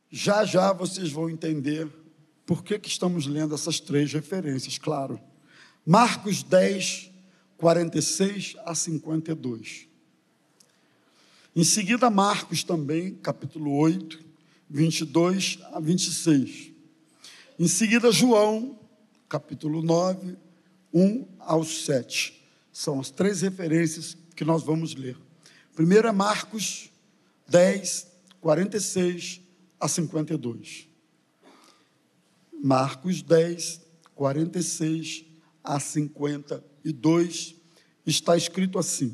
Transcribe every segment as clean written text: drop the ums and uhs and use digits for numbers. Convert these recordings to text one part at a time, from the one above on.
Já já vocês vão entender por que estamos lendo essas três referências, claro. Marcos 10, 46 a 52. Em seguida, Marcos também, capítulo 8, 22 a 26. Em seguida, João, capítulo 9, 1 ao 7. São as três referências que nós vamos ler. Primeiro é Marcos 10, 46 a 52. Marcos 10, 46 a 52, está escrito assim: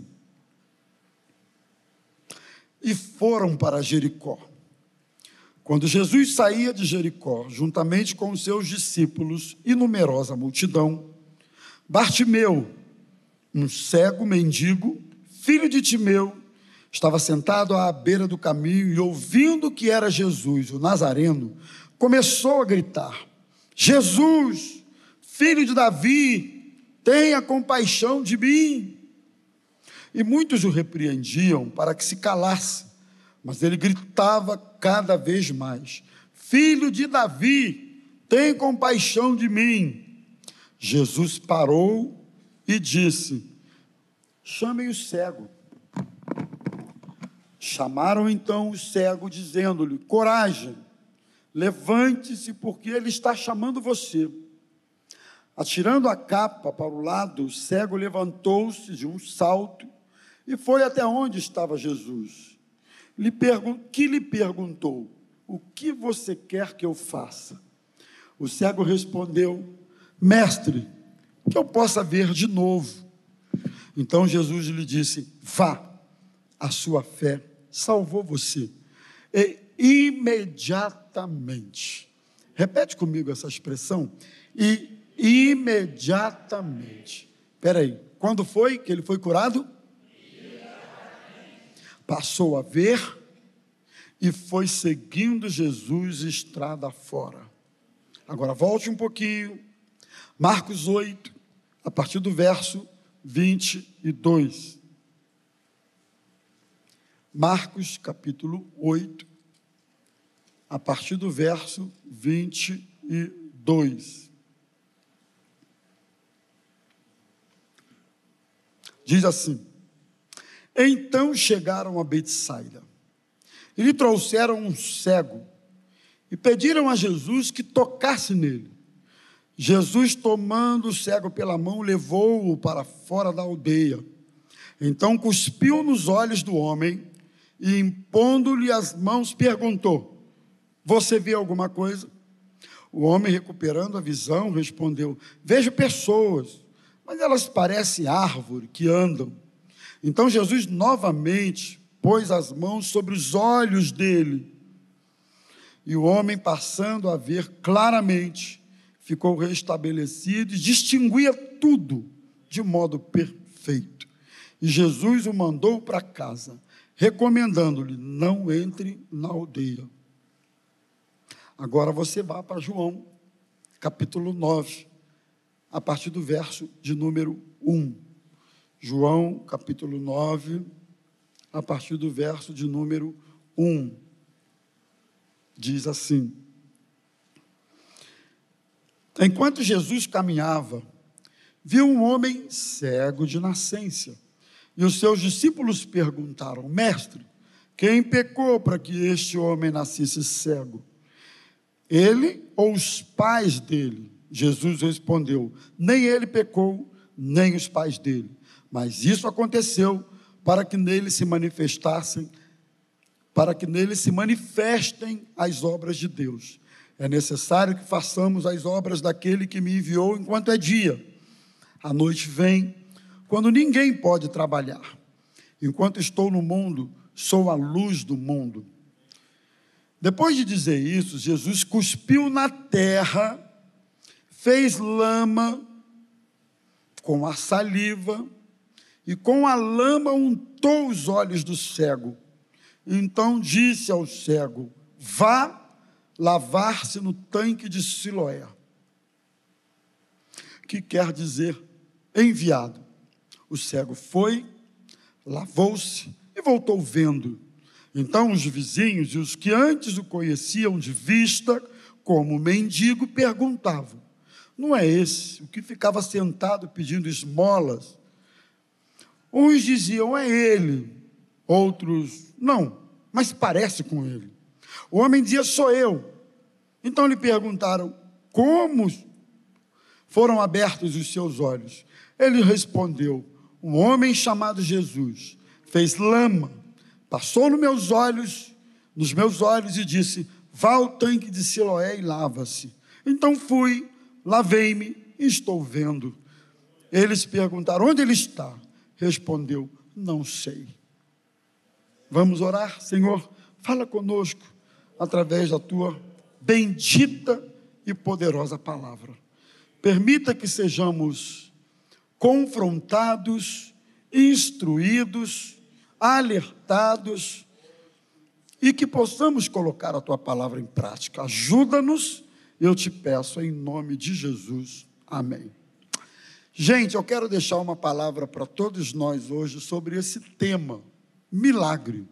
E foram para Jericó. Quando Jesus saía de Jericó, juntamente com os seus discípulos e numerosa multidão, Bartimeu, um cego mendigo, filho de Timeu, estava sentado à beira do caminho e, ouvindo que era Jesus, o Nazareno, começou a gritar: Jesus, filho de Davi, tenha compaixão de mim. E muitos o repreendiam para que se calasse, mas ele gritava cada vez mais: Filho de Davi, tem compaixão de mim. Jesus parou e disse: Chamem o cego. Chamaram então o cego, dizendo-lhe: Coragem, levante-se, porque ele está chamando você. Atirando a capa para o lado, o cego levantou-se de um salto e foi até onde estava Jesus. Que lhe perguntou: O que você quer que eu faça? O cego respondeu: Mestre, que eu possa ver de novo. Então Jesus lhe disse: Vá, a sua fé salvou você. E imediatamente, repete comigo essa expressão, e imediatamente. Espera aí, quando foi que ele foi curado? Passou a ver e foi seguindo Jesus estrada fora. Agora volte um pouquinho, Marcos 8, a partir do verso 22. Marcos capítulo 8, a partir do verso 22. Diz assim: Então chegaram a Betsaida, e lhe trouxeram um cego, e pediram a Jesus que tocasse nele. Jesus, tomando o cego pela mão, levou-o para fora da aldeia. Então cuspiu nos olhos do homem, e impondo-lhe as mãos, perguntou: Você vê alguma coisa? O homem, recuperando a visão, respondeu: Vejo pessoas, mas elas parecem árvores que andam. Então Jesus novamente pôs as mãos sobre os olhos dele, e o homem, passando a ver claramente, ficou restabelecido e distinguia tudo de modo perfeito. E Jesus o mandou para casa, recomendando-lhe: não entre na aldeia. Agora você vá para João, capítulo 9, a partir do verso de número 1. João, capítulo 9, a partir do verso de número 1. Diz assim: Enquanto Jesus caminhava, viu um homem cego de nascença. E os seus discípulos perguntaram: Mestre, quem pecou para que este homem nascesse cego? Ele ou os pais dele? Jesus respondeu: Nem ele pecou, nem os pais dele. Mas isso aconteceu para que nele se manifestem as obras de Deus. É necessário que façamos as obras daquele que me enviou enquanto é dia. A noite vem, quando ninguém pode trabalhar. Enquanto estou no mundo, sou a luz do mundo. Depois de dizer isso, Jesus cuspiu na terra, fez lama com a saliva, e com a lama untou os olhos do cego. Então disse ao cego: Vá lavar-se no tanque de Siloé, que quer dizer enviado. O cego foi, lavou-se e voltou vendo. Então os vizinhos e os que antes o conheciam de vista como mendigo perguntavam: não é esse o que ficava sentado pedindo esmolas? Uns diziam: é ele. Outros: não, mas parece com ele. O homem dizia: sou eu. Então lhe perguntaram: como foram abertos os seus olhos? Ele respondeu: um homem chamado Jesus fez lama, passou nos meus olhos e disse: vá ao tanque de Siloé e lava-se. Então fui, lavei-me e estou vendo. Eles perguntaram: onde ele está? Respondeu: não sei. Vamos orar? Senhor, fala conosco através da tua bendita e poderosa palavra. Permita que sejamos confrontados, instruídos, alertados e que possamos colocar a tua palavra em prática. Ajuda-nos, eu te peço em nome de Jesus. Amém. Gente, eu quero deixar uma palavra para todos nós hoje sobre esse tema, milagre.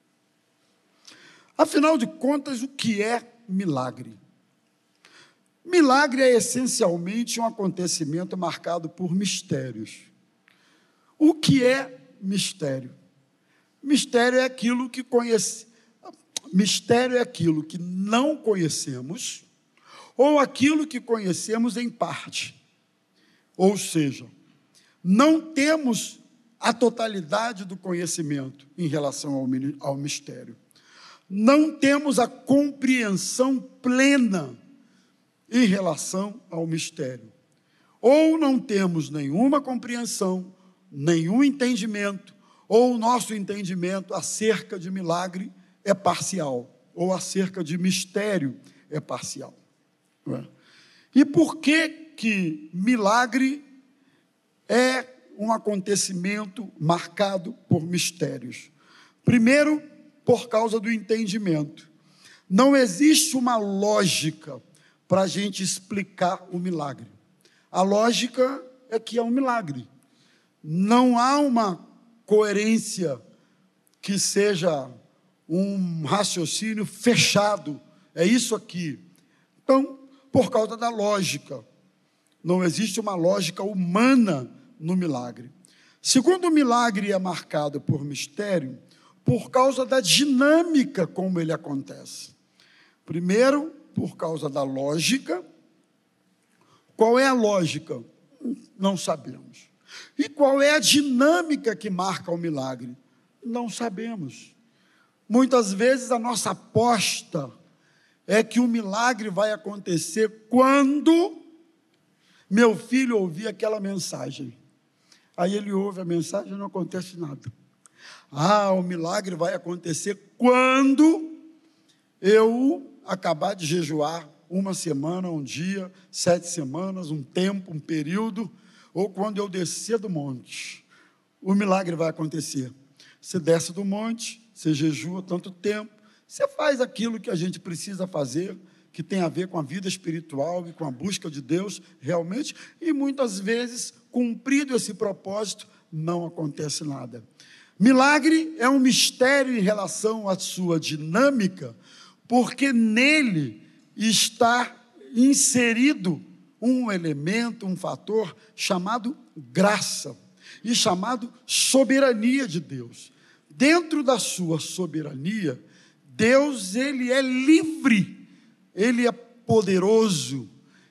Afinal de contas, o que é milagre? Milagre é essencialmente um acontecimento marcado por mistérios. O que é mistério? Mistério é aquilo que Mistério é aquilo que não conhecemos, ou aquilo que conhecemos em parte. Ou seja, não temos a totalidade do conhecimento em relação ao mistério. Não temos a compreensão plena em relação ao mistério. Ou não temos nenhuma compreensão, nenhum entendimento, ou o nosso entendimento acerca de milagre é parcial, ou acerca de mistério é parcial. Não é? E por que milagre é um acontecimento marcado por mistérios? Primeiro, por causa do entendimento. Não existe uma lógica para a gente explicar o milagre. A lógica é que é um milagre. Não há uma coerência que seja um raciocínio fechado. É isso aqui. Então, por causa da lógica. Não existe uma lógica humana no milagre. Segundo, o milagre é marcado por mistério por causa da dinâmica como ele acontece. Primeiro, por causa da lógica. Qual é a lógica? Não sabemos. E qual é a dinâmica que marca o milagre? Não sabemos. Muitas vezes a nossa aposta é que o milagre vai acontecer quando meu filho ouvir aquela mensagem. Aí ele ouve a mensagem e não acontece nada. O milagre vai acontecer quando eu acabar de jejuar uma semana, um dia, 7 semanas, um tempo, um período, ou quando eu descer do monte. O milagre vai acontecer. Você desce do monte, você jejua tanto tempo, você faz aquilo que a gente precisa fazer, que tem a ver com a vida espiritual e com a busca de Deus, realmente, e muitas vezes, cumprido esse propósito, não acontece nada. Milagre é um mistério em relação à sua dinâmica, porque nele está inserido um elemento, um fator chamado graça e chamado soberania de Deus. Dentro da sua soberania, Deus, ele é livre, ele é poderoso,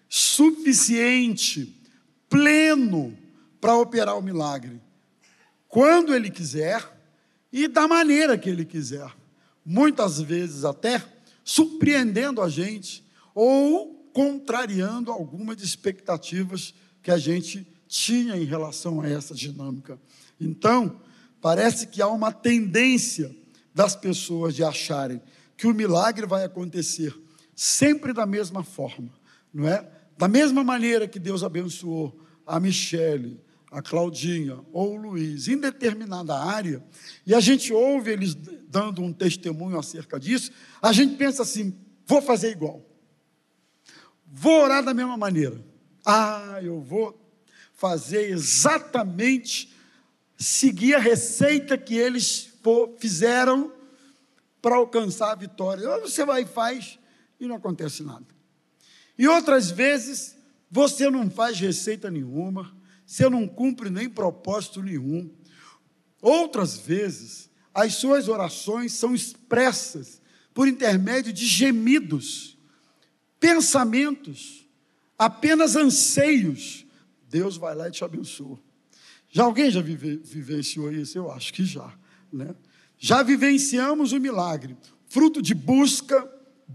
suficiente, pleno para operar o milagre, quando ele quiser e da maneira que ele quiser. Muitas vezes até surpreendendo a gente ou contrariando algumas expectativas que a gente tinha em relação a essa dinâmica. Então, parece que há uma tendência das pessoas de acharem que o milagre vai acontecer sempre da mesma forma, não é? Da mesma maneira que Deus abençoou a Michele, a Claudinha ou o Luiz, em determinada área, e a gente ouve eles dando um testemunho acerca disso, a gente pensa assim: vou fazer igual, vou orar da mesma maneira, eu vou fazer exatamente, seguir a receita que eles fizeram, para alcançar a vitória. Você vai e faz e não acontece nada. E outras vezes, você não faz receita nenhuma, você não cumpre nem propósito nenhum. Outras vezes, as suas orações são expressas por intermédio de gemidos, pensamentos, apenas anseios. Deus vai lá e te abençoa. Alguém já vivenciou isso? Eu acho que já, né? Já vivenciamos o milagre, fruto de busca,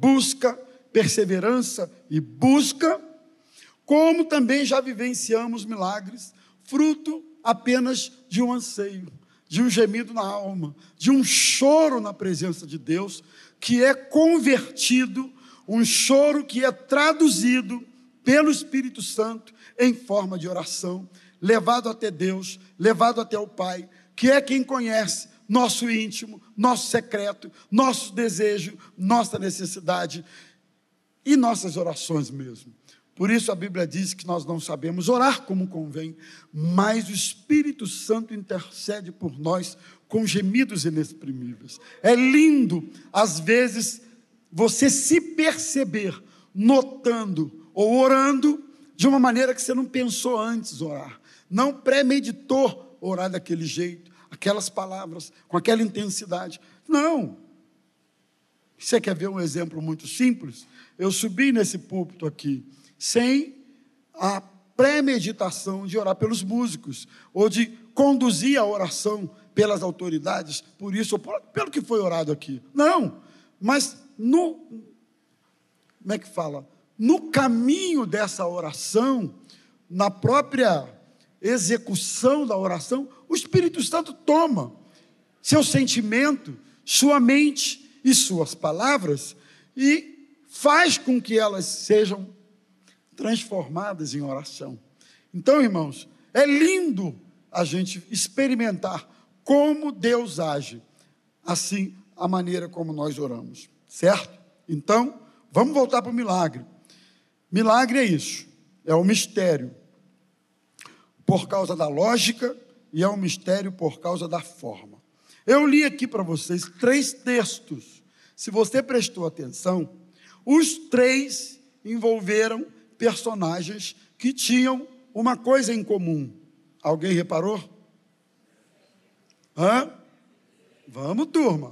perseverança e busca, como também já vivenciamos milagres, fruto apenas de um anseio, de um gemido na alma, de um choro na presença de Deus, que é convertido, um choro que é traduzido pelo Espírito Santo em forma de oração, levado até Deus, levado até o Pai, que é quem conhece nosso íntimo, nosso secreto, nosso desejo, nossa necessidade e nossas orações mesmo. Por isso a Bíblia diz que nós não sabemos orar como convém, mas o Espírito Santo intercede por nós com gemidos inexprimíveis. É lindo, às vezes, você se perceber notando ou orando de uma maneira que você não pensou antes orar, não premeditou orar daquele jeito, aquelas palavras, com aquela intensidade. Não. Você quer ver um exemplo muito simples? Eu subi nesse púlpito aqui, sem a premeditação de orar pelos músicos, ou de conduzir a oração pelas autoridades, por isso, ou pelo que foi orado aqui. Não, mas como é que fala? No caminho dessa oração, na própria execução da oração, o Espírito Santo toma seu sentimento, sua mente e suas palavras e faz com que elas sejam transformadas em oração. Então, irmãos, é lindo a gente experimentar como Deus age, assim a maneira como nós oramos, certo? Então, vamos voltar para o milagre. Milagre é isso, é um mistério por causa da lógica e é um mistério por causa da forma. Eu li aqui para vocês 3 textos. Se você prestou atenção, os 3 envolveram personagens que tinham uma coisa em comum. Alguém reparou? Vamos, turma.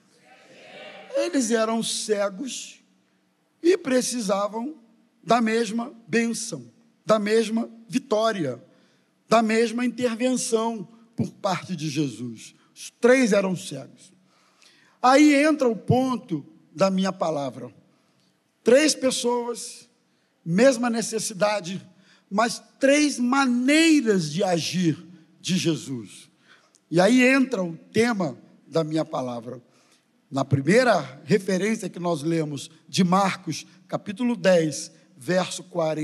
Eles eram cegos e precisavam da mesma bênção, da mesma vitória, da mesma intervenção por parte de Jesus. Os 3 eram cegos. Aí entra o ponto da minha palavra. 3 pessoas, mesma necessidade, mas 3 maneiras de agir de Jesus. E aí entra o tema da minha palavra. Na primeira referência que nós lemos de Marcos, capítulo 10, verso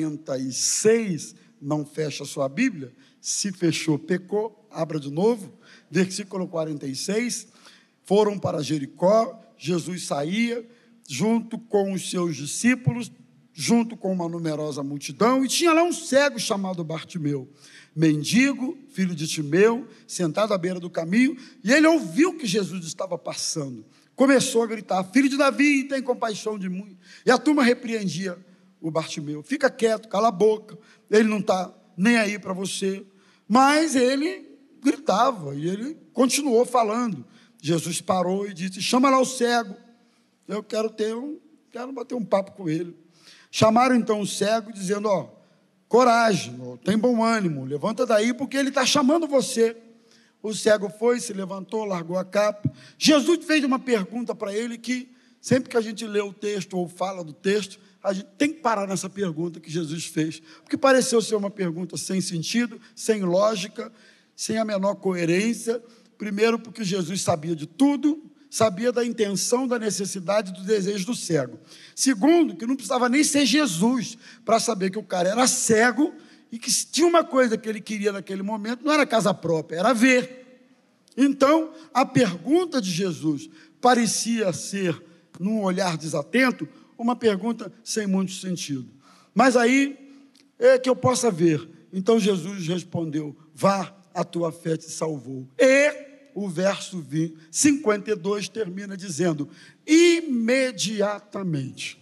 46, não fecha a sua Bíblia, se fechou, pecou, abra de novo, versículo 46, foram para Jericó, Jesus saía, junto com os seus discípulos, junto com uma numerosa multidão, e tinha lá um cego chamado Bartimeu, mendigo, filho de Timeu, sentado à beira do caminho, e ele ouviu que Jesus estava passando, começou a gritar: filho de Davi, tem compaixão de mim. E a turma repreendia o Bartimeu: fica quieto, cala a boca, ele não está nem aí para você. Mas ele gritava e ele continuou falando. Jesus parou e disse: chama lá o cego, eu quero bater um papo com ele. Chamaram então o cego, dizendo: coragem, tem bom ânimo, levanta daí, porque ele está chamando você. O cego foi, se levantou, largou a capa. Jesus fez uma pergunta para ele que, sempre que a gente lê o texto ou fala do texto, a gente tem que parar nessa pergunta que Jesus fez, porque pareceu ser uma pergunta sem sentido, sem lógica, sem a menor coerência. Primeiro, porque Jesus sabia de tudo, sabia da intenção, da necessidade, do desejo do cego. Segundo, que não precisava nem ser Jesus para saber que o cara era cego e que se tinha uma coisa que ele queria naquele momento, não era casa própria, era ver. Então, a pergunta de Jesus parecia ser, num olhar desatento, uma pergunta sem muito sentido. Mas aí é que eu possa ver. Então Jesus respondeu: vá, a tua fé te salvou. E o verso 52 termina dizendo: imediatamente.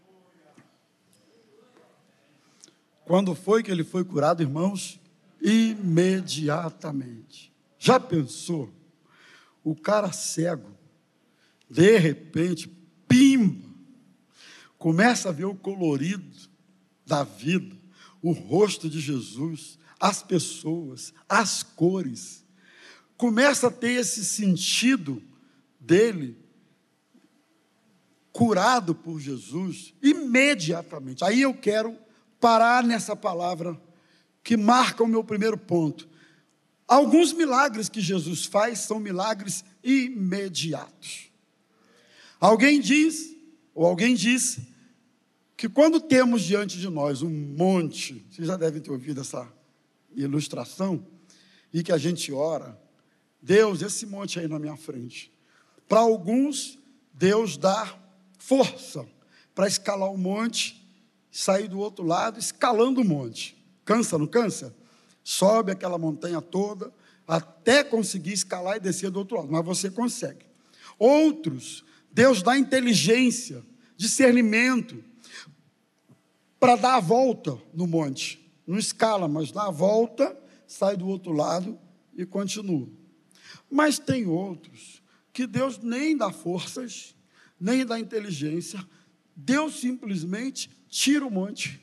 Quando foi que ele foi curado, irmãos? Imediatamente. Já pensou? O cara cego, de repente, pimba, começa a ver o colorido da vida, o rosto de Jesus, as pessoas, as cores. Começa a ter esse sentido dele, curado por Jesus, imediatamente. Aí eu quero parar nessa palavra que marca o meu primeiro ponto. Alguns milagres que Jesus faz são milagres imediatos. Alguém diz, ou alguém disse, que quando temos diante de nós um monte, vocês já devem ter ouvido essa ilustração, e que a gente ora, Deus, esse monte aí na minha frente. Para alguns, Deus dá força para escalar o monte, sair do outro lado, escalando o monte. Cansa, não cansa? Sobe aquela montanha toda, até conseguir escalar e descer do outro lado, mas você consegue. Outros, Deus dá inteligência, discernimento, para dar a volta no monte. Não escala, mas dá a volta, sai do outro lado e continua. Mas tem outros que Deus nem dá forças, nem dá inteligência, Deus simplesmente tira o monte.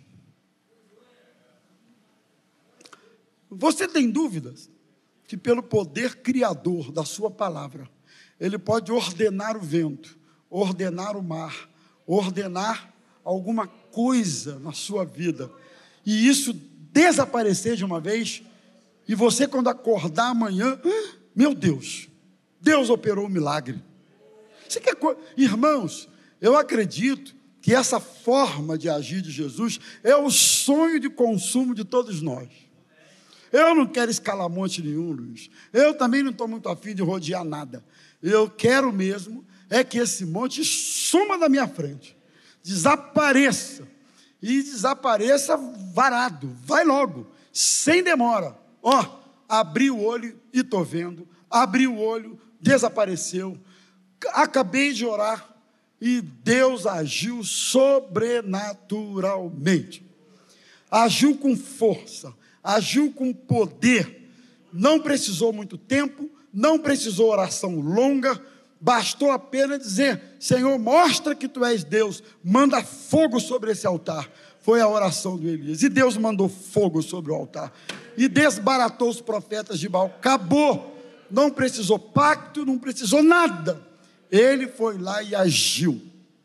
Você tem dúvidas que pelo poder criador da sua palavra, Ele pode ordenar o vento, ordenar o mar, ordenar alguma coisa na sua vida, e isso desaparecer de uma vez, e você quando acordar amanhã, meu Deus, Deus operou um milagre. Você quer irmãos, eu acredito que essa forma de agir de Jesus é o sonho de consumo de todos nós. Eu não quero escalar monte nenhum, Luiz. Eu também não estou muito afim de rodear nada. Eu quero mesmo é que esse monte suma da minha frente, desapareça, e desapareça varado, vai logo, sem demora. Abri o olho e estou vendo, abri o olho, desapareceu, acabei de orar, e Deus agiu sobrenaturalmente, agiu com força, agiu com poder, não precisou muito tempo, não precisou oração longa, bastou apenas dizer: Senhor, mostra que Tu és Deus, manda fogo sobre esse altar. Foi a oração do Elias, e Deus mandou fogo sobre o altar, e desbaratou os profetas de Baal, acabou, não precisou pacto, não precisou nada, Ele foi lá e agiu,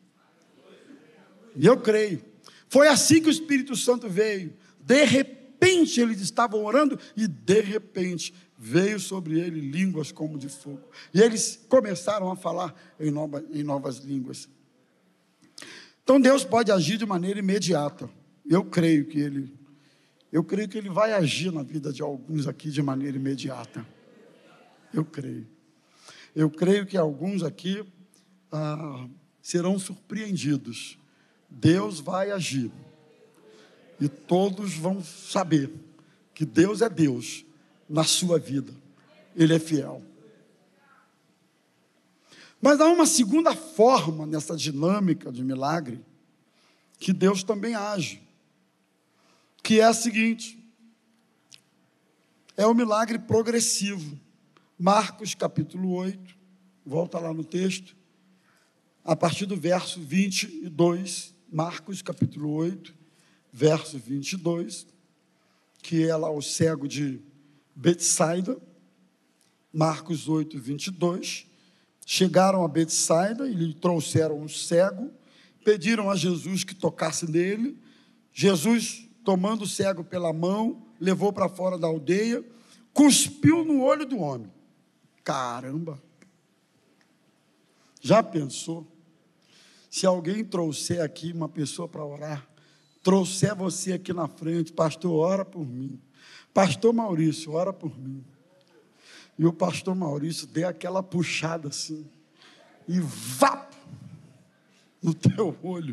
e eu creio, foi assim que o Espírito Santo veio, de repente eles estavam orando, e de repente veio sobre ele línguas como de fogo, e eles começaram a falar em novas línguas. Então Deus pode agir de maneira imediata. Eu creio que Ele vai agir na vida de alguns aqui de maneira imediata. Eu creio que alguns aqui serão surpreendidos. Deus vai agir, e todos vão saber que Deus é Deus na sua vida, Ele é fiel. Mas há uma segunda forma nessa dinâmica de milagre, que Deus também age, que é a seguinte: é o milagre progressivo. Marcos capítulo 8, volta lá no texto, a partir do verso 22, Marcos capítulo 8, verso 22, que é lá o cego de Betsaida. Marcos 8, 22, chegaram a Betsaida e lhe trouxeram um cego, pediram a Jesus que tocasse nele. Jesus, tomando o cego pela mão, levou para fora da aldeia, cuspiu no olho do homem. Caramba! Já pensou? Se alguém trouxer aqui uma pessoa para orar, trouxer você aqui na frente: pastor, ora por mim, pastor Maurício, ora por mim, e o pastor Maurício deu aquela puxada assim, e vá no teu olho.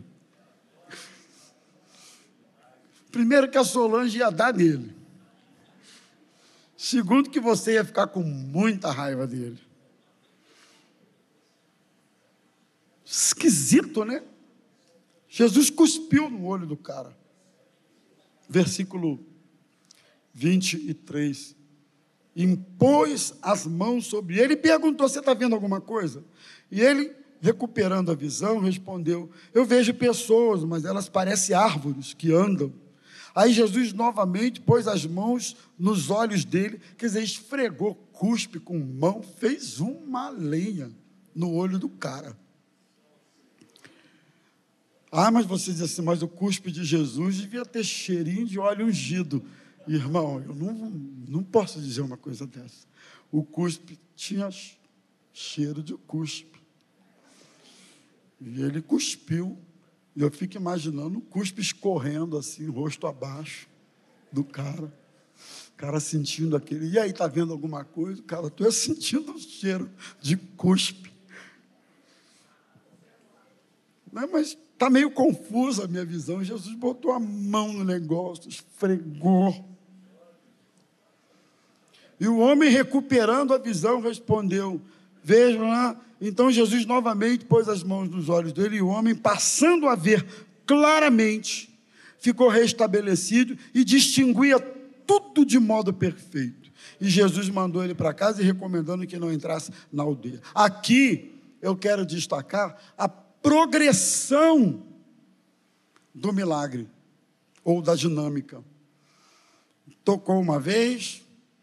Primeiro que a Solange ia dar nele, Segundo, que você ia ficar com muita raiva dele. Esquisito, né? Jesus cuspiu no olho do cara. Versículo 23. Impôs as mãos sobre ele e perguntou: você está vendo alguma coisa? E ele, recuperando a visão, respondeu: eu vejo pessoas, mas elas parecem árvores que andam. Aí Jesus novamente pôs as mãos nos olhos dele, quer dizer, esfregou, cuspe com mão, fez uma lenha no olho do cara. Ah, mas você diz assim, mas o cuspe de Jesus devia ter cheirinho de óleo ungido. Irmão, eu não posso dizer uma coisa dessa. O cuspe tinha cheiro de cuspe. E ele cuspiu. E eu fico imaginando o cuspe escorrendo assim, rosto abaixo do cara. O cara sentindo aquele... E aí, está vendo alguma coisa? O cara, estou sentindo o cheiro de cuspe. Não, mas está meio confusa a minha visão. Jesus botou a mão no negócio, esfregou. E o homem, recuperando a visão, respondeu: vejam lá. Então Jesus novamente pôs as mãos nos olhos dele, e o homem, passando a ver claramente, ficou restabelecido e distinguia tudo de modo perfeito. E Jesus mandou ele para casa e recomendando que não entrasse na aldeia. Aqui eu quero destacar a progressão do milagre, ou da dinâmica. Tocou uma vez,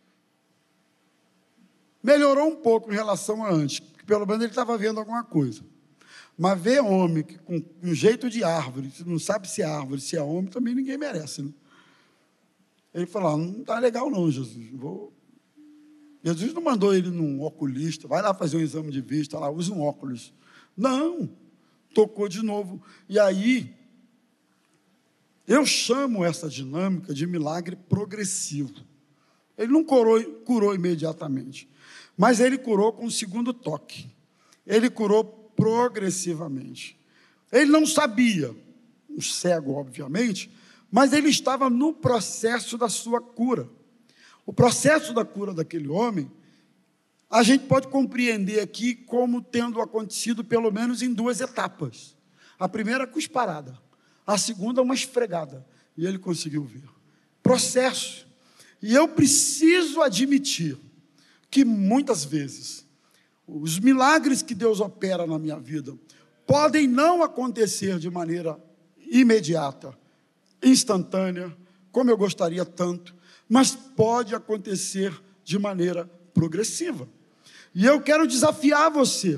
melhorou um pouco em relação a antes, porque pelo menos ele estava vendo alguma coisa. Mas ver homem com um jeito de árvore, não sabe se é árvore, se é homem, também ninguém merece, né? Ele falou: não está legal não, Jesus. Jesus não mandou ele num oculista, vai lá fazer um exame de vista, lá, usa um óculos. Não, tocou de novo. E aí, eu chamo essa dinâmica de milagre progressivo. Ele não curou imediatamente, mas ele curou com o segundo toque. Ele curou progressivamente. Ele não sabia, um cego, obviamente, mas ele estava no processo da sua cura. O processo da cura daquele homem, a gente pode compreender aqui como tendo acontecido pelo menos em duas etapas. A primeira, cusparada. A segunda, uma esfregada. E ele conseguiu ver. Processo. E eu preciso admitir que muitas vezes os milagres que Deus opera na minha vida podem não acontecer de maneira imediata, instantânea, como eu gostaria tanto, mas pode acontecer de maneira progressiva. E eu quero desafiar você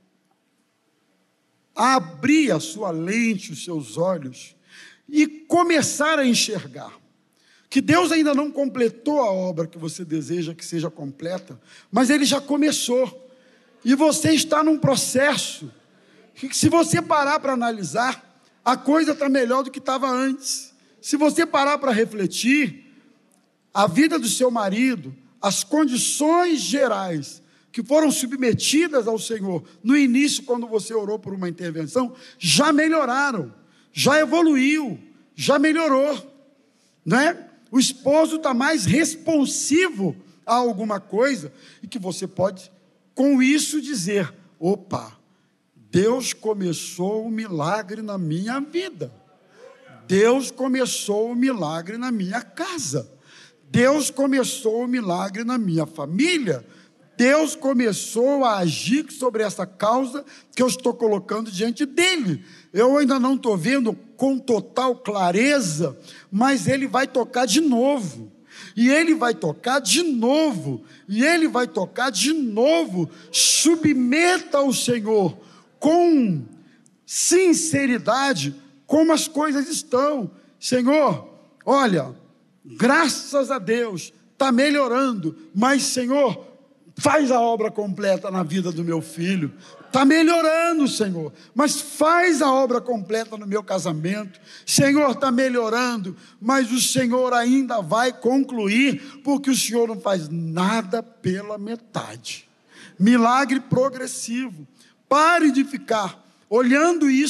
a abrir a sua lente, os seus olhos, e começar a enxergar que Deus ainda não completou a obra que você deseja que seja completa, mas Ele já começou, e você está num processo, que se você parar para analisar, a coisa está melhor do que estava antes. Se você parar para refletir, a vida do seu marido, as condições gerais que foram submetidas ao Senhor no início, quando você orou por uma intervenção, já melhoraram, já evoluiu, já melhorou, né? O esposo está mais responsivo a alguma coisa, e que você pode, com isso, dizer: opa, Deus começou o milagre na minha vida, Deus começou o milagre na minha casa, Deus começou o milagre na minha família, Deus começou a agir sobre essa causa que eu estou colocando diante dele. Eu ainda não estou vendo com total clareza, mas ele vai tocar de novo, e ele vai tocar de novo, e ele vai tocar de novo. Submeta ao Senhor com sinceridade como as coisas estão. Senhor, olha, graças a Deus, está melhorando, mas Senhor, faz a obra completa na vida do meu filho. Está melhorando, Senhor, mas faz a obra completa no meu casamento. Senhor, está melhorando, mas o Senhor ainda vai concluir, porque o Senhor não faz nada pela metade. Milagre progressivo. Pare de ficar olhando isso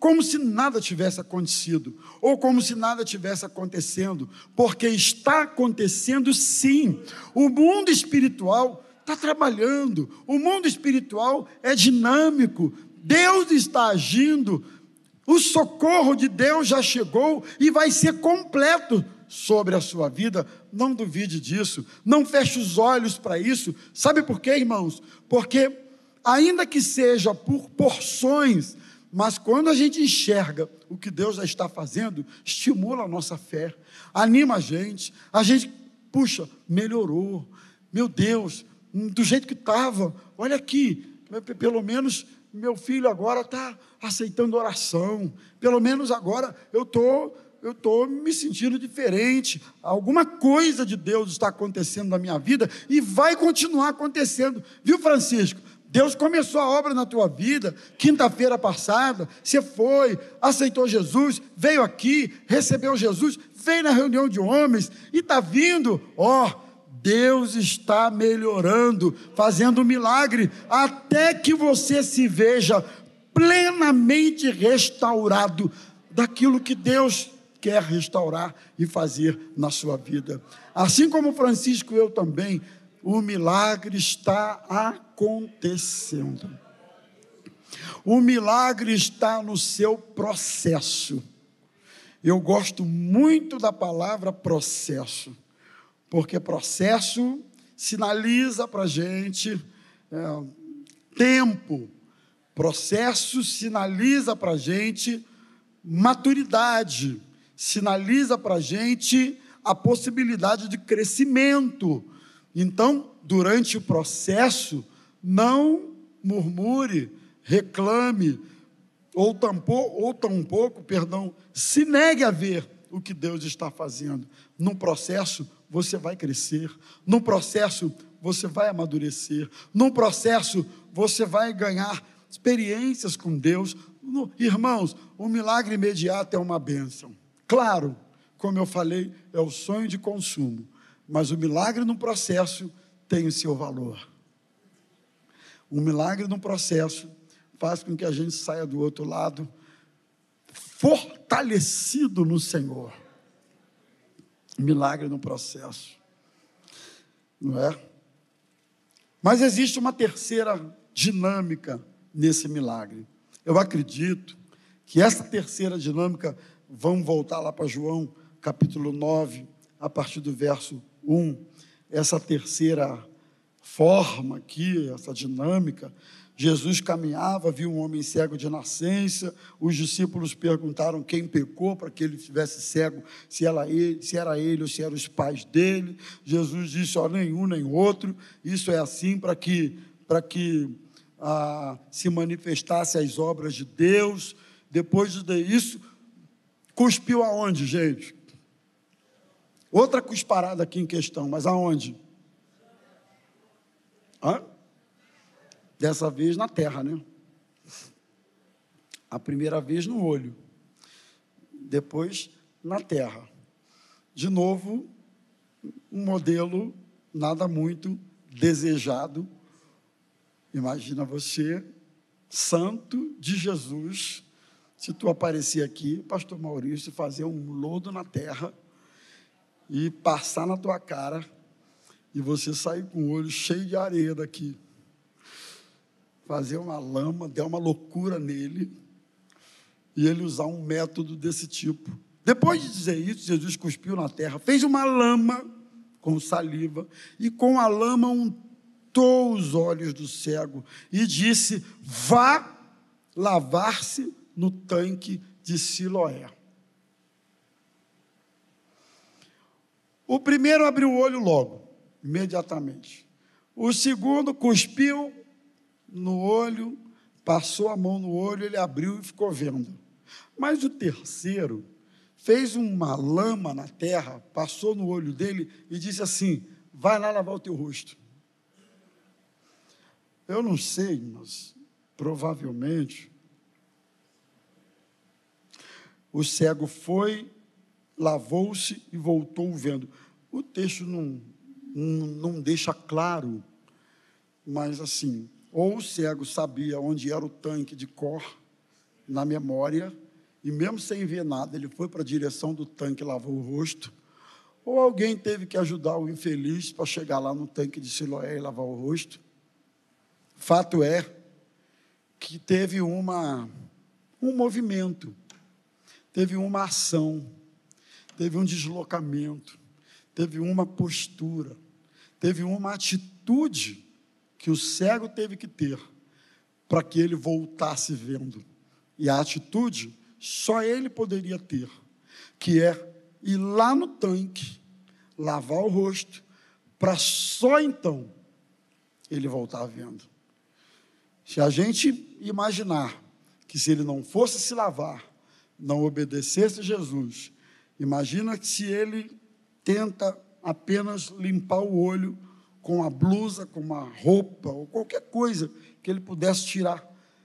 como se nada tivesse acontecido, ou como se nada tivesse acontecendo, porque está acontecendo sim. O mundo espiritual está trabalhando, o mundo espiritual é dinâmico, Deus está agindo, o socorro de Deus já chegou e vai ser completo sobre a sua vida. Não duvide disso, não feche os olhos para isso. Sabe por quê, irmãos? Porque ainda que seja por porções, mas quando a gente enxerga o que Deus já está fazendo, estimula a nossa fé, anima a gente, puxa, melhorou, meu Deus, do jeito que estava, olha aqui, pelo menos meu filho agora está aceitando oração, pelo menos agora eu estou me sentindo diferente, alguma coisa de Deus está acontecendo na minha vida, e vai continuar acontecendo, viu, Francisco? Deus começou a obra na tua vida, quinta-feira passada, você foi, aceitou Jesus, veio aqui, recebeu Jesus, veio na reunião de homens, e está vindo, Deus está melhorando, fazendo um milagre, até que você se veja plenamente restaurado daquilo que Deus quer restaurar e fazer na sua vida. Assim como Francisco, eu também, o milagre está acontecendo. O milagre está no seu processo. Eu gosto muito da palavra processo, porque processo sinaliza para a gente tempo, processo sinaliza para a gente maturidade, sinaliza para a gente a possibilidade de crescimento. Então, durante o processo, não murmure, reclame, ou tampouco, se negue a ver o que Deus está fazendo. No processo, você vai crescer, no processo você vai amadurecer, no processo você vai ganhar experiências com Deus. Irmãos, o milagre imediato é uma bênção. Claro, como eu falei, é o sonho de consumo, mas o milagre no processo tem o seu valor. O milagre no processo faz com que a gente saia do outro lado fortalecido no Senhor. Milagre no processo, não é? Mas existe uma terceira dinâmica nesse milagre. Eu acredito que essa terceira dinâmica, vamos voltar lá para João, capítulo 9, a partir do verso 1, essa terceira forma aqui, essa dinâmica. Jesus caminhava, viu um homem cego de nascença, os discípulos perguntaram quem pecou para que ele estivesse cego, se era ele ou se eram os pais dele. Jesus disse, nenhum nem outro, isso é assim para que se manifestasse as obras de Deus. Depois disso, cuspiu aonde, gente? Outra cusparada aqui em questão, mas aonde? Dessa vez na terra, né? A primeira vez no olho, depois na terra. De novo, um modelo nada muito desejado. Imagina você, santo de Jesus, se tu aparecer aqui, pastor Maurício, fazer um lodo na terra e passar na tua cara e você sair com o olho cheio de areia daqui. Fazer uma lama, der uma loucura nele, e ele usar um método desse tipo. Depois de dizer isso, Jesus cuspiu na terra, fez uma lama com saliva, e com a lama untou os olhos do cego, e disse, vá lavar-se no tanque de Siloé. O primeiro abriu o olho logo, imediatamente. O segundo cuspiu no olho, passou a mão no olho, ele abriu e ficou vendo. Mas o terceiro fez uma lama na terra, passou no olho dele e disse assim, vai lá lavar o teu rosto. Eu não sei, mas provavelmente o cego foi, lavou-se e voltou vendo. O texto não deixa claro, mas assim, ou o cego sabia onde era o tanque de Cor, na memória, e mesmo sem ver nada, ele foi para a direção do tanque e lavou o rosto, ou alguém teve que ajudar o infeliz para chegar lá no tanque de Siloé e lavar o rosto. Fato é que teve um movimento, teve uma ação, teve um deslocamento, teve uma postura, teve uma atitude que o cego teve que ter para que ele voltasse vendo. E a atitude só ele poderia ter, que é ir lá no tanque, lavar o rosto, para só então ele voltar vendo. Se a gente imaginar que se ele não fosse se lavar, não obedecesse a Jesus, imagina que se ele tenta apenas limpar o olho com a blusa, com uma roupa, ou qualquer coisa que ele pudesse tirar.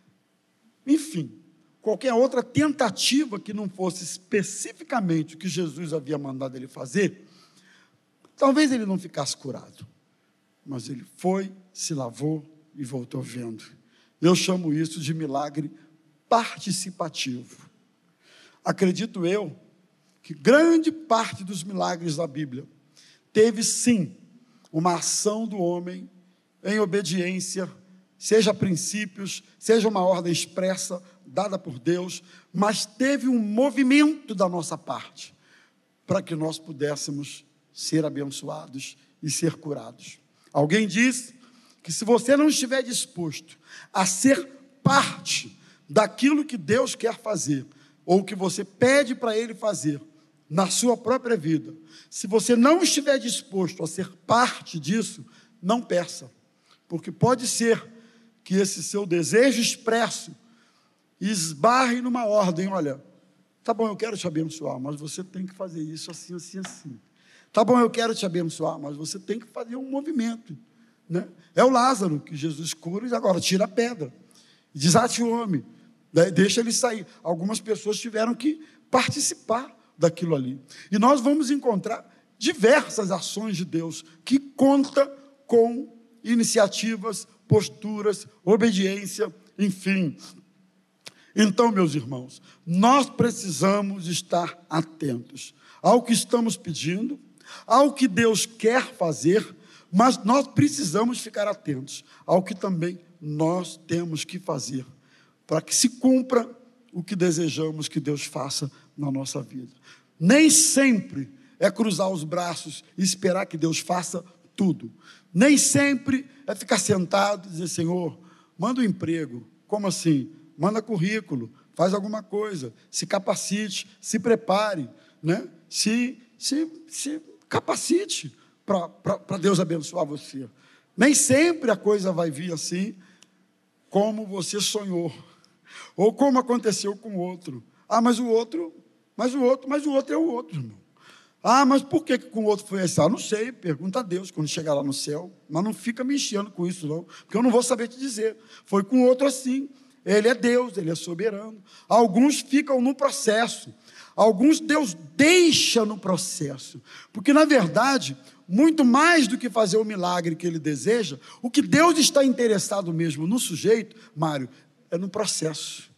Enfim, qualquer outra tentativa que não fosse especificamente o que Jesus havia mandado ele fazer, talvez ele não ficasse curado. Mas ele foi, se lavou e voltou vendo. Eu chamo isso de milagre participativo. Acredito eu que grande parte dos milagres da Bíblia teve sim uma ação do homem em obediência, seja a princípios, seja uma ordem expressa dada por Deus, mas teve um movimento da nossa parte para que nós pudéssemos ser abençoados e ser curados. Alguém disse que se você não estiver disposto a ser parte daquilo que Deus quer fazer, ou que você pede para Ele fazer na sua própria vida, se você não estiver disposto a ser parte disso, não peça, porque pode ser que esse seu desejo expresso esbarre numa ordem. Olha, tá bom, eu quero te abençoar, mas você tem que fazer isso assim, assim, assim. Tá bom, eu quero te abençoar, mas você tem que fazer um movimento, né? É o Lázaro que Jesus cura e agora tira a pedra, desate o homem, deixa ele sair. Algumas pessoas tiveram que participar daquilo ali. E nós vamos encontrar diversas ações de Deus que conta com iniciativas, posturas, obediência, enfim. Então, meus irmãos, nós precisamos estar atentos ao que estamos pedindo, ao que Deus quer fazer, mas nós precisamos ficar atentos ao que também nós temos que fazer, para que se cumpra o que desejamos que Deus faça na nossa vida. Nem sempre é cruzar os braços e esperar que Deus faça tudo. Nem sempre é ficar sentado e dizer: Senhor, manda um emprego. Como assim? Manda currículo, faz alguma coisa, se capacite, se prepare, né? se capacite para Deus abençoar você. Nem sempre a coisa vai vir assim como você sonhou, ou como aconteceu com o outro. Mas o outro é o outro, irmão. Mas por que com o outro foi assim? Não sei, pergunta a Deus quando chegar lá no céu, mas não fica me enchendo com isso não, porque eu não vou saber te dizer. Foi com o outro assim. Ele é Deus, Ele é soberano. Alguns ficam no processo, alguns Deus deixa no processo, porque na verdade, muito mais do que fazer o milagre que Ele deseja, o que Deus está interessado mesmo no sujeito, Mário, é no processo.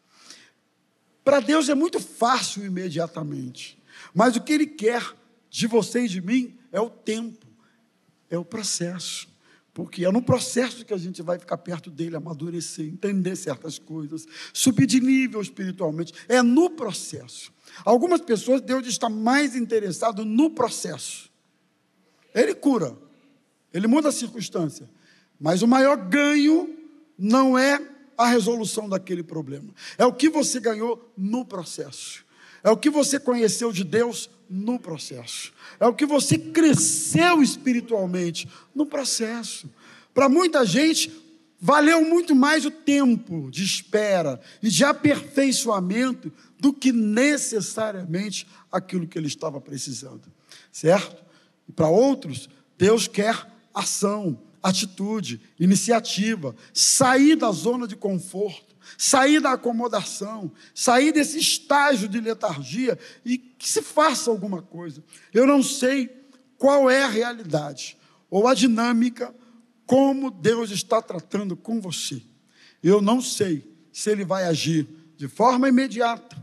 Para Deus é muito fácil imediatamente, mas o que Ele quer de você e de mim é o tempo, é o processo. Porque é no processo que a gente vai ficar perto dele, amadurecer, entender certas coisas, subir de nível espiritualmente. É no processo. Algumas pessoas, Deus está mais interessado no processo. Ele cura, Ele muda a circunstância, mas o maior ganho não é a resolução daquele problema. É o que você ganhou no processo. É o que você conheceu de Deus no processo. É o que você cresceu espiritualmente no processo. Para muita gente, valeu muito mais o tempo de espera e de aperfeiçoamento do que necessariamente aquilo que ele estava precisando. Certo? E para outros, Deus quer ação, atitude, iniciativa, sair da zona de conforto, sair da acomodação, sair desse estágio de letargia e que se faça alguma coisa. Eu não sei qual é a realidade ou a dinâmica, como Deus está tratando com você. Eu não sei se Ele vai agir de forma imediata,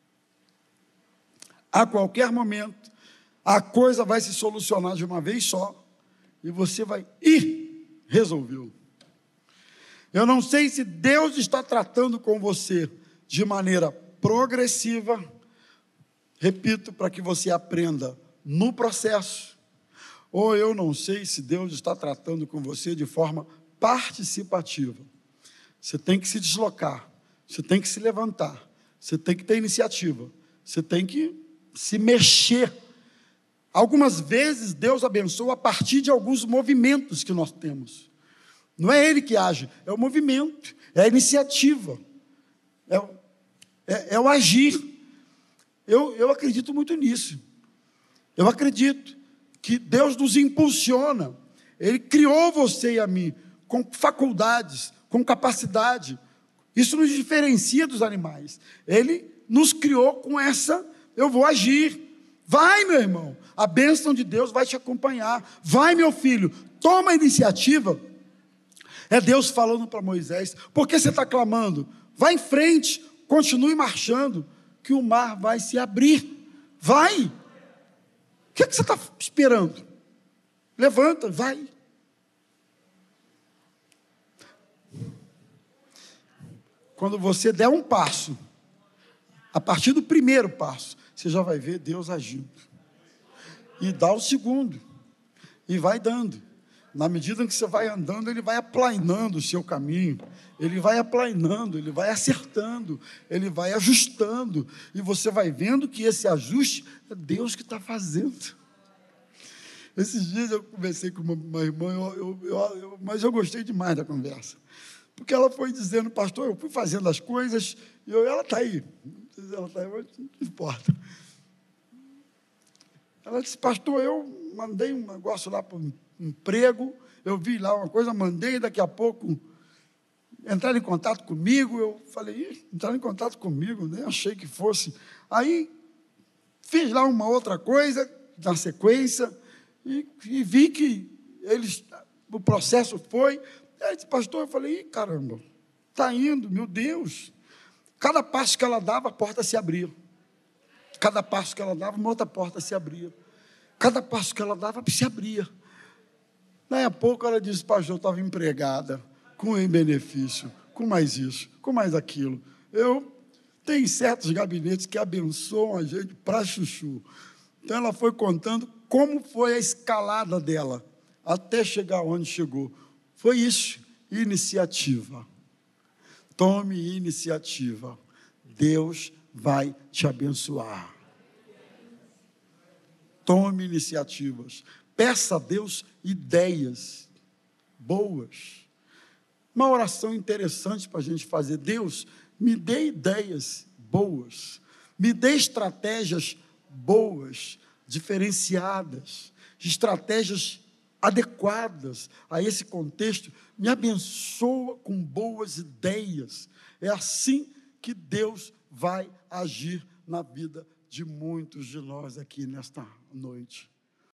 a qualquer momento, a coisa vai se solucionar de uma vez só, e você vai, resolveu. Eu não sei se Deus está tratando com você de maneira progressiva, repito, para que você aprenda no processo, ou eu não sei se Deus está tratando com você de forma participativa. Você tem que se deslocar, você tem que se levantar, você tem que ter iniciativa, você tem que se mexer. Algumas vezes Deus abençoa a partir de alguns movimentos que nós temos. Não é Ele que age, é o movimento, é a iniciativa, é o agir. Eu acredito muito nisso. Eu acredito que Deus nos impulsiona. Ele criou você e a mim com faculdades, com capacidade. Isso nos diferencia dos animais. Ele nos criou com essa, eu vou agir. Vai, meu irmão, a bênção de Deus vai te acompanhar. Vai, meu filho, toma a iniciativa. É Deus falando para Moisés: por que você está clamando? Vai em frente, continue marchando, que o mar vai se abrir. Vai. O que você está esperando? Levanta, vai. Quando você der um passo, a partir do primeiro passo, você já vai ver Deus agindo. E dá o segundo. E vai dando. Na medida que você vai andando, Ele vai aplainando o seu caminho. Ele vai aplainando, Ele vai acertando, Ele vai ajustando. E você vai vendo que esse ajuste é Deus que está fazendo. Esses dias eu conversei com uma irmã, mas eu gostei demais da conversa. Porque ela foi dizendo: pastor, eu fui fazendo as coisas, e ela está aí. Ela está aí, mas não importa. Ela disse: pastor, eu mandei um negócio lá para um emprego, eu vi lá uma coisa, mandei, daqui a pouco entraram em contato comigo. Eu falei: entraram em contato comigo, nem achei que fosse. Aí fiz lá uma outra coisa, na sequência, e vi que o processo foi. Aí disse: pastor, eu falei: caramba, está indo, meu Deus. Cada passo que ela dava, a porta se abria. Cada passo que ela dava, uma outra porta se abria. Cada passo que ela dava, se abria. Daí a pouco ela disse: pastor, eu estava empregada, com benefício, com mais isso, com mais aquilo. Eu tenho certos gabinetes que abençoam a gente para chuchu. Então ela foi contando como foi a escalada dela, até chegar onde chegou. Foi isso, iniciativa. Tome iniciativa. Deus vai te abençoar. Tome iniciativas. Peça a Deus ideias boas. Uma oração interessante para a gente fazer: Deus, me dê ideias boas. Me dê estratégias boas, diferenciadas, estratégias adequadas a esse contexto. Me abençoa com boas ideias. É assim que Deus vai agir na vida de muitos de nós aqui nesta noite.